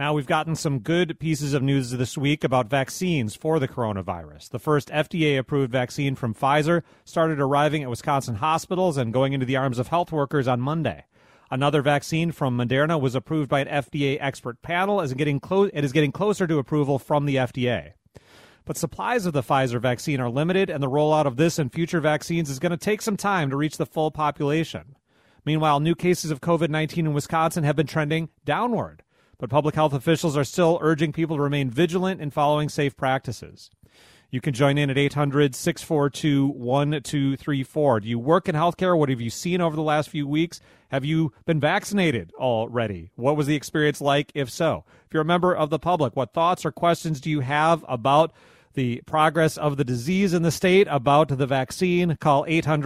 Now, we've gotten some good pieces of news this week about vaccines for the coronavirus. The first FDA-approved vaccine from Pfizer started arriving at Wisconsin hospitals and going into the arms of health workers on Monday. Another vaccine from Moderna was approved by an FDA expert panel as it is getting closer to approval from the FDA. But supplies of the Pfizer vaccine are limited, and the rollout of this and future vaccines is going to take some time to reach the full population. Meanwhile, new cases of COVID-19 in Wisconsin have been trending downward. But public health officials are still urging people to remain vigilant in following safe practices. You can join in at 800-642-1234. Do you work in healthcare? What have you seen over the last few weeks? Have you been vaccinated already? What was the experience like, if so? If you're a member of the public, what thoughts or questions do you have about the progress of the disease in the state, about the vaccine? Call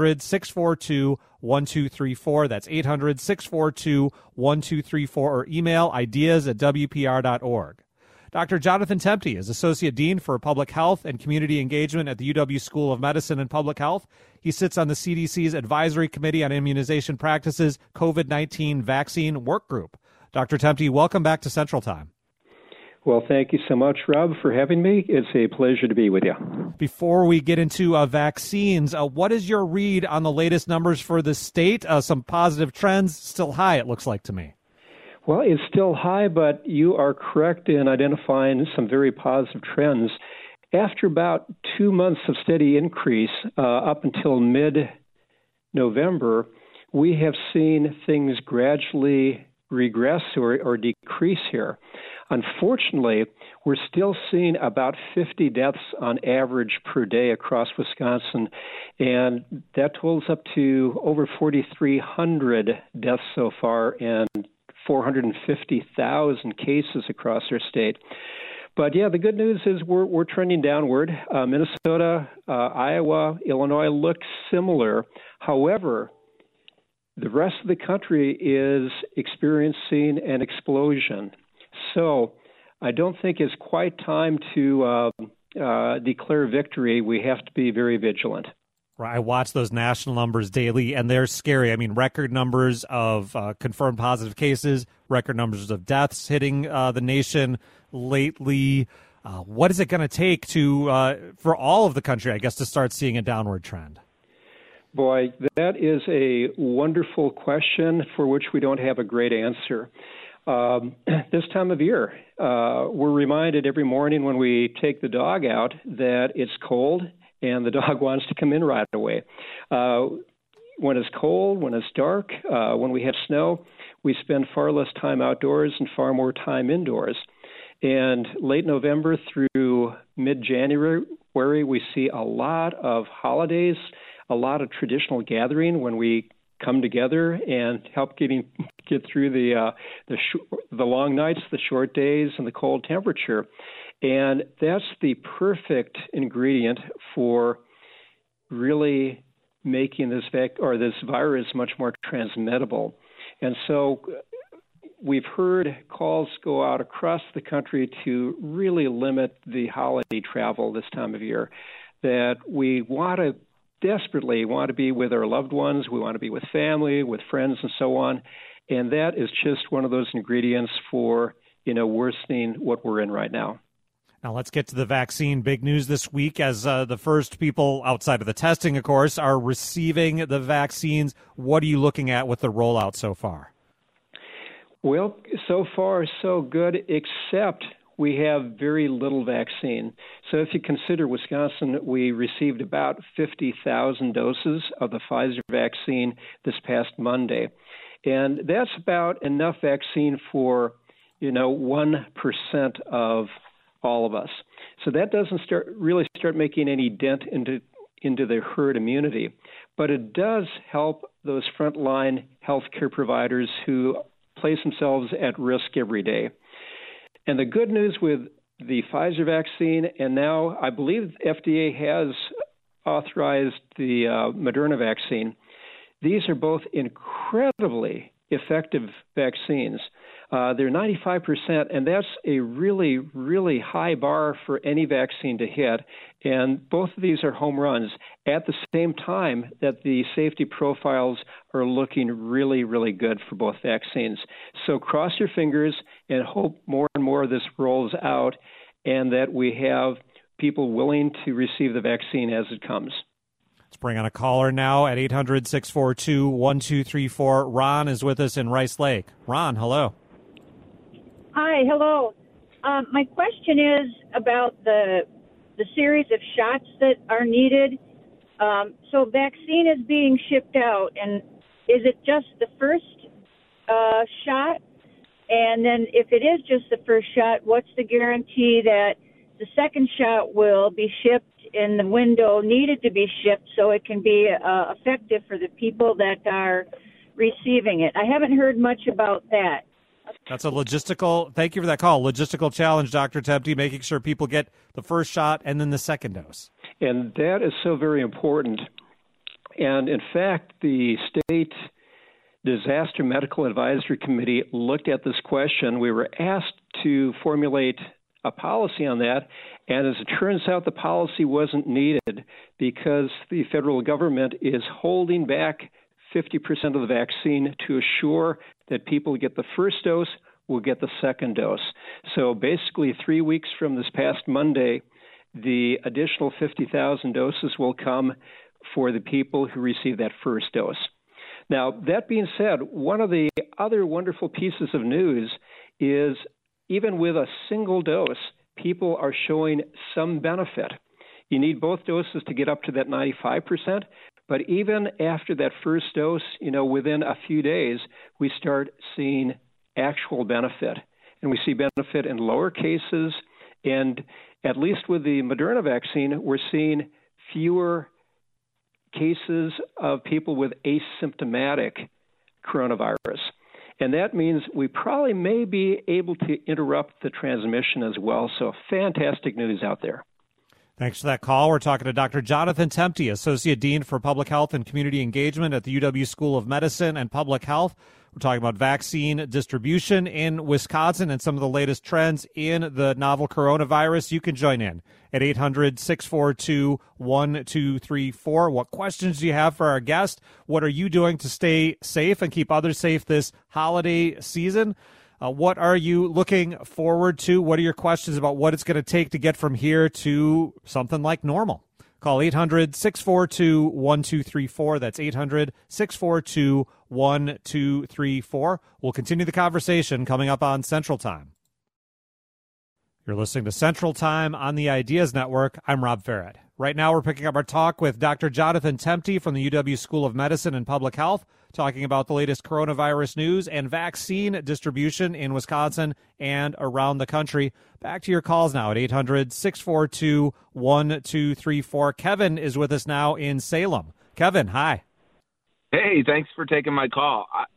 800-642-1234. That's 800-642-1234, or email ideas@wpr.org. Dr. Jonathan Temte is Associate Dean for Public Health and Community Engagement at the UW School of Medicine and Public Health. He sits on the CDC's Advisory Committee on Immunization Practices COVID-19 Vaccine Work Group. Dr. Temte, welcome back to Central Time. Well, thank you so much, Rob, for having me. It's a pleasure to be with you. Before we get into vaccines, what is your read on the latest numbers for the state? Some positive trends, still high, it looks like to me. Well, it's still high, but you are correct in identifying some very positive trends. After about 2 months of steady increase, up until mid-November, we have seen things gradually regress or decrease here. Unfortunately, we're still seeing about 50 deaths on average per day across Wisconsin, and that totals up to over 4,300 deaths so far and 450,000 cases across our state. But yeah, the good news is we're trending downward. Minnesota, Iowa, Illinois look similar. However, the rest of the country is experiencing an explosion. So I don't think it's quite time to declare victory. We have to be very vigilant. I watch those national numbers daily, and they're scary. I mean, record numbers of confirmed positive cases, record numbers of deaths hitting the nation lately. What is it going to take for all of the country, I guess, to start seeing a downward trend? Boy, that is a wonderful question for which we don't have a great answer. This time of year, we're reminded every morning when we take the dog out that it's cold and the dog wants to come in right away. When it's cold, when it's dark, when we have snow, we spend far less time outdoors and far more time indoors. And late November through mid-January, we see a lot of holidays, a lot of traditional gathering when we come together and help get through the long nights, the short days, and the cold temperature. And that's the perfect ingredient for really making this virus much more transmittable. And so we've heard calls go out across the country to really limit the holiday travel this time of year, that we desperately want to be with our loved ones. We want to be with family, with friends, and so on. And that is just one of those ingredients for, worsening what we're in right now. Now let's get to the vaccine. Big news this week as the first people outside of the testing, of course, are receiving the vaccines. What are you looking at with the rollout so far? Well, so far so good, except we have very little vaccine. So if you consider Wisconsin, we received about 50,000 doses of the Pfizer vaccine this past Monday. And that's about enough vaccine for, 1% of all of us. So that doesn't start making any dent into the herd immunity. But it does help those frontline healthcare providers who place themselves at risk every day. And the good news with the Pfizer vaccine, and now I believe FDA has authorized the Moderna vaccine, these are both incredibly effective vaccines. They're 95%, and that's a really, really high bar for any vaccine to hit. And both of these are home runs at the same time that the safety profiles are looking really, really good for both vaccines. So cross your fingers and hope more and more of this rolls out and that we have people willing to receive the vaccine as it comes. Let's bring on a caller now at 800-642-1234. Ron is with us in Rice Lake. Ron, hello. Hi, hello. My question is about the series of shots that are needed. So vaccine is being shipped out, and is it just the first shot? And then if it is just the first shot, what's the guarantee that the second shot will be shipped in the window needed to be shipped so it can be effective for the people that are receiving it? I haven't heard much about that. That's a logistical, thank you for that call, logistical challenge, Dr. Temte, making sure people get the first shot and then the second dose. And that is so very important. And in fact, the state Disaster Medical Advisory Committee looked at this question. We were asked to formulate a policy on that, and as it turns out, the policy wasn't needed because the federal government is holding back 50% of the vaccine to assure that people who get the first dose will get the second dose. So basically, 3 weeks from this past Monday, the additional 50,000 doses will come for the people who receive that first dose. Now, that being said, one of the other wonderful pieces of news is even with a single dose, people are showing some benefit. You need both doses to get up to that 95%, but even after that first dose, within a few days, we start seeing actual benefit. And we see benefit in lower cases, and at least with the Moderna vaccine, we're seeing fewer cases of people with asymptomatic coronavirus. And that means we probably may be able to interrupt the transmission as well. So fantastic news out there. Thanks for that call. We're talking to Dr. Jonathan Temte, Associate Dean for Public Health and Community Engagement at the UW School of Medicine and Public Health. We're talking about vaccine distribution in Wisconsin and some of the latest trends in the novel coronavirus. You can join in at 800-642-1234. What questions do you have for our guest? What are you doing to stay safe and keep others safe this holiday season? What are you looking forward to? What are your questions about what it's going to take to get from here to something like normal? Call 800-642-1234. That's 800-642-1234. We'll continue the conversation coming up on Central Time. You're listening to Central Time on the Ideas Network. I'm Rob Farrett. Right now we're picking up our talk with Dr. Jonathan Temte from the UW School of Medicine and Public Health, talking about the latest coronavirus news and vaccine distribution in Wisconsin and around the country. Back to your calls now at 800-642-1234. Kevin is with us now in Salem. Kevin, hi. Hey, thanks for taking my call. I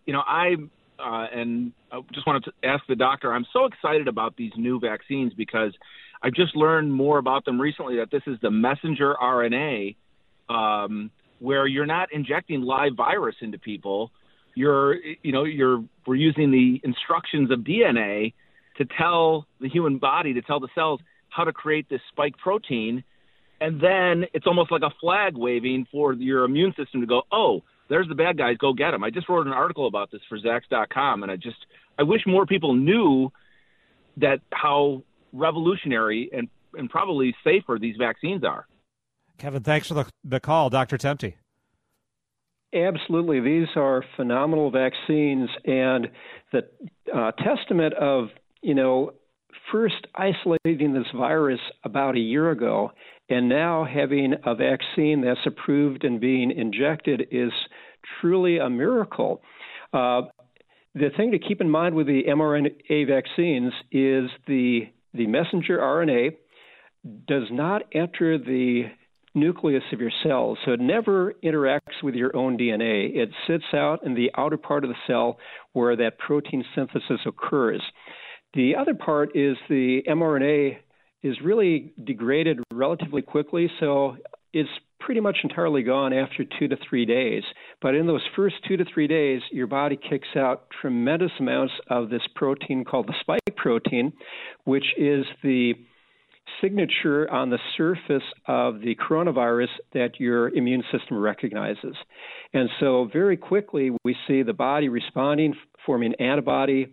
just wanted to ask the doctor, I'm so excited about these new vaccines because I've just learned more about them recently, that this is the messenger RNA, where you're not injecting live virus into people. We're using the instructions of DNA to tell the human body, to tell the cells how to create this spike protein. And then it's almost like a flag waving for your immune system to go, oh, there's the bad guys, go get them. I just wrote an article about this for Zax.com, and I wish more people knew that how revolutionary and probably safer these vaccines are. Kevin, thanks for the call. Dr. Temte. Absolutely. These are phenomenal vaccines, and the testament of, first isolating this virus about a year ago and now having a vaccine that's approved and being injected is truly a miracle. The thing to keep in mind with the mRNA vaccines is the messenger RNA does not enter the nucleus of your cells, so it never interacts with your own DNA. It sits out in the outer part of the cell where that protein synthesis occurs. The other part is the mRNA is really degraded relatively quickly, so it's pretty much entirely gone after 2 to 3 days. But in those first 2 to 3 days, your body kicks out tremendous amounts of this protein called the spike protein, which is the signature on the surface of the coronavirus that your immune system recognizes. And so very quickly, we see the body responding, forming antibody,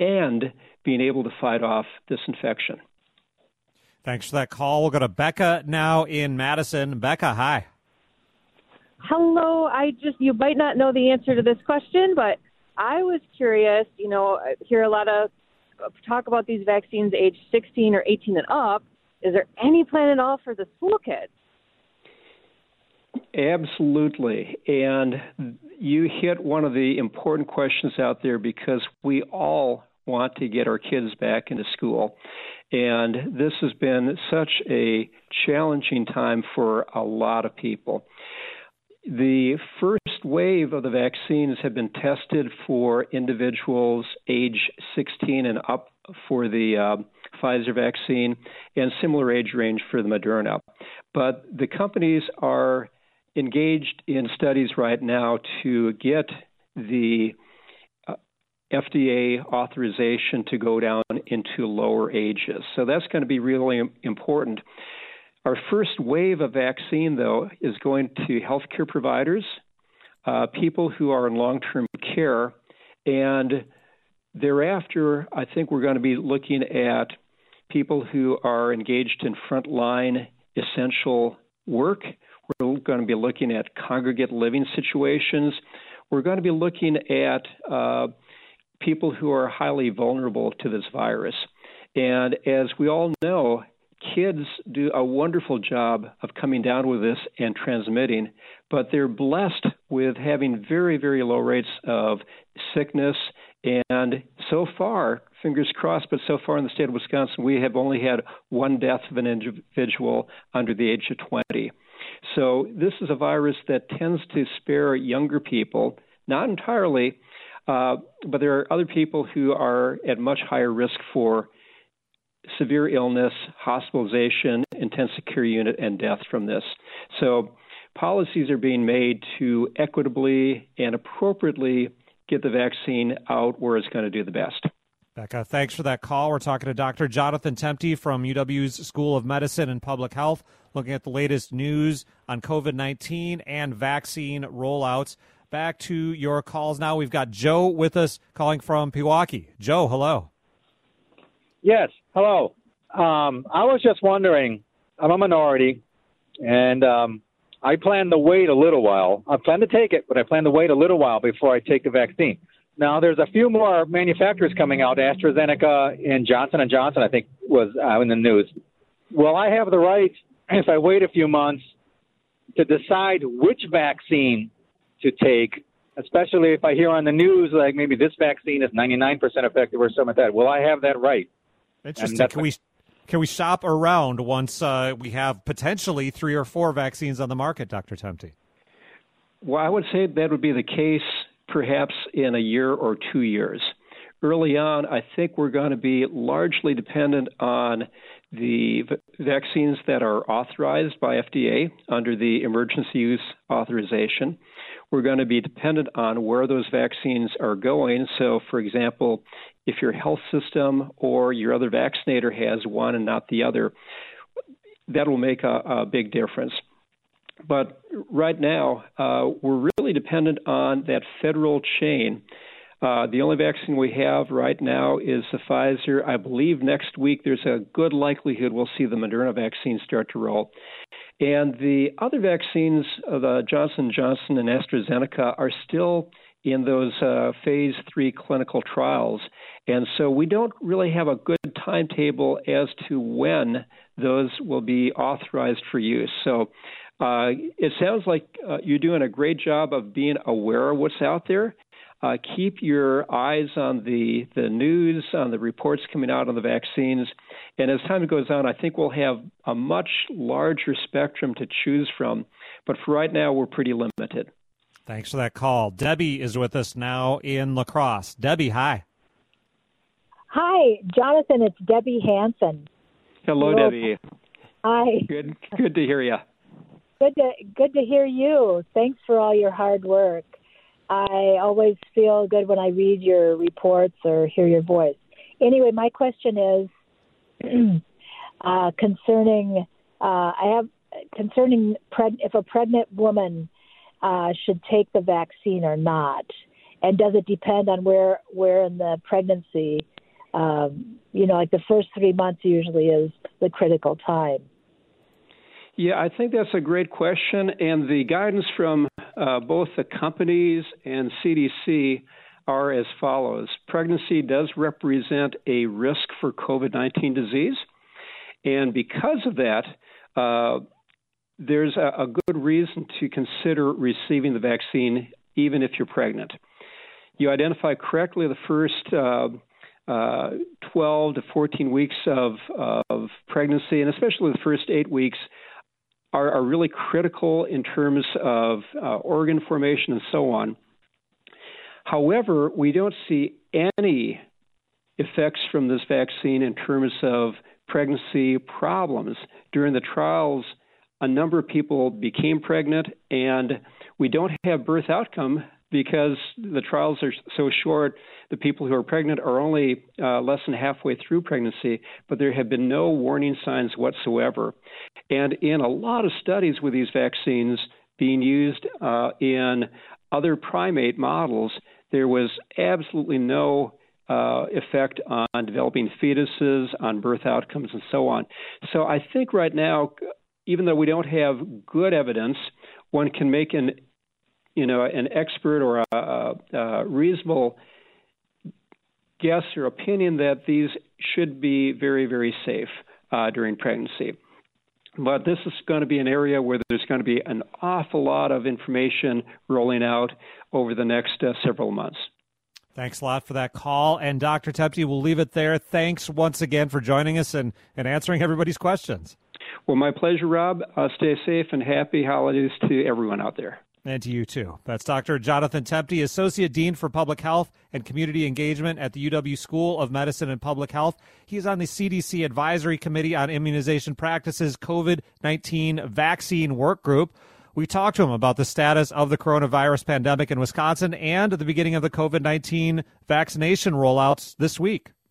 and being able to fight off this infection. Thanks for that call. We'll go to Becca now in Madison. Becca, hi. Hello. You might not know the answer to this question, but I was curious. I hear a lot of talk about these vaccines age 16 or 18 and up. Is there any plan at all for the school kids? Absolutely. And you hit one of the important questions out there because we all want to get our kids back into school. And this has been such a challenging time for a lot of people. The first wave of the vaccines have been tested for individuals age 16 and up for the Pfizer vaccine and similar age range for the Moderna. But the companies are engaged in studies right now to get the FDA authorization to go down into lower ages. So that's going to be really important. Our first wave of vaccine, though, is going to healthcare providers, people who are in long-term care, and thereafter, I think we're going to be looking at people who are engaged in frontline essential work. We're going to be looking at congregate living situations. We're going to be looking at people who are highly vulnerable to this virus. And as we all know, kids do a wonderful job of coming down with this and transmitting, but they're blessed with having very, very low rates of sickness. And so far, fingers crossed, but so far in the state of Wisconsin, we have only had one death of an individual under the age of 20. So this is a virus that tends to spare younger people, not entirely, but there are other people who are at much higher risk for severe illness, hospitalization, intensive care unit, and death from this. So policies are being made to equitably and appropriately get the vaccine out where it's going to do the best. Becca, thanks for that call. We're talking to Dr. Jonathan Temte from UW's School of Medicine and Public Health, looking at the latest news on COVID-19 and vaccine rollouts. Back to your calls now. We've got Joe with us calling from Pewaukee. Joe, hello. Yes, hello. I was just wondering, I'm a minority, and I plan to wait a little while. I plan to take it, but I plan to wait a little while before I take the vaccine. Now, there's a few more manufacturers coming out, AstraZeneca and Johnson & Johnson, I think, was in the news. Will I have the right, if I wait a few months, to decide which vaccine to take, especially if I hear on the news, like maybe this vaccine is 99% effective or something like that? Will I have that right? Interesting. Can we shop around once we have potentially 3 or 4 vaccines on the market, Dr. Temte? Well, I would say that would be the case perhaps in a year or 2 years. Early on, I think we're going to be largely dependent on the vaccines that are authorized by FDA under the emergency use authorization. We're going to be dependent on where those vaccines are going. So, for example, if your health system or your other vaccinator has one and not the other, that will make a big difference. But right now, we're really dependent on that federal chain. The only vaccine we have right now is the Pfizer. I believe next week there's a good likelihood we'll see the Moderna vaccine start to roll. And the other vaccines, the Johnson & Johnson and AstraZeneca, are still in those phase 3 clinical trials. And so we don't really have a good timetable as to when those will be authorized for use. So it sounds like you're doing a great job of being aware of what's out there. Keep your eyes on the news, on the reports coming out on the vaccines. And as time goes on, I think we'll have a much larger spectrum to choose from. But for right now, we're pretty limited. Thanks for that call. Debbie is with us now in La Crosse. Debbie, hi. Hi, Jonathan. It's Debbie Hansen. Hello, Debbie. Hi. Good to hear you. Good to hear you. Thanks for all your hard work. I always feel good when I read your reports or hear your voice. Anyway, my question is concerning if a pregnant woman should take the vaccine or not, and does it depend on where in the pregnancy Like the first 3 months usually is the critical time. Yeah, I think that's a great question. And the guidance from both the companies and CDC are as follows. Pregnancy does represent a risk for COVID-19 disease. And because of that, there's a good reason to consider receiving the vaccine even if you're pregnant. You identify correctly the first 12 to 14 weeks of pregnancy, and especially the first 8 weeks, are really critical in terms of organ formation and so on. However, we don't see any effects from this vaccine in terms of pregnancy problems. During the trials, a number of people became pregnant, and we don't have birth outcome because the trials are so short. The people who are pregnant are only less than halfway through pregnancy, but there have been no warning signs whatsoever. And in a lot of studies with these vaccines being used in other primate models, there was absolutely no effect on developing fetuses, on birth outcomes, and so on. So I think right now, even though we don't have good evidence, one can make an expert or a reasonable guess or opinion that these should be very, very safe during pregnancy. But this is going to be an area where there's going to be an awful lot of information rolling out over the next several months. Thanks a lot for that call. And Dr. Tepte, we'll leave it there. Thanks once again for joining us and answering everybody's questions. Well, my pleasure, Rob. Stay safe and happy holidays to everyone out there. And to you, too. That's Dr. Jonathan Tepte, Associate Dean for Public Health and Community Engagement at the UW School of Medicine and Public Health. He's on the CDC Advisory Committee on Immunization Practices COVID-19 Vaccine Work Group. We talked to him about the status of the coronavirus pandemic in Wisconsin and the beginning of the COVID-19 vaccination rollouts this week.